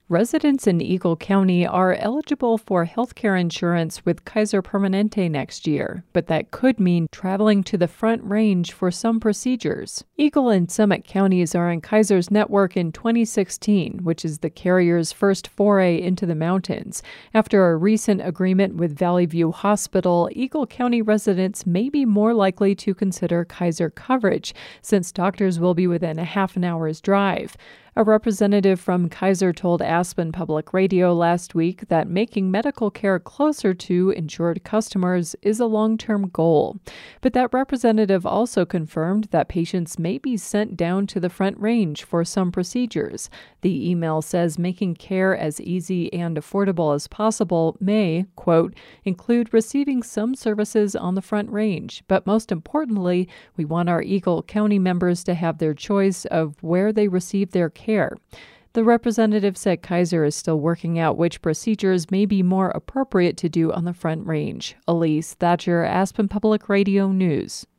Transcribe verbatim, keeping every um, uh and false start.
Residents in Eagle County are eligible for healthcare insurance with Kaiser Permanente next year, but that could mean traveling to the Front Range for some procedures. Eagle and Summit counties are in Kaiser's network in twenty sixteen, which is the carrier's first foray into the mountains. After a recent agreement with Valley View Hospital, Eagle County residents may be more likely to consider Kaiser coverage, since doctors will be within a half an hour's drive. A representative from Kaiser told Aspen Public Radio last week that making medical care closer to insured customers is a long-term goal. But that representative also confirmed that patients may be sent down to the Front Range for some procedures. The email says making care as easy and affordable as possible may, quote, include receiving some services on the Front Range, but most importantly, we want our Eagle County members to have their choice of where they receive their care. Care. The representative said Kaiser is still working out which procedures may be more appropriate to do on the Front Range. Elise Thatcher, Aspen Public Radio News.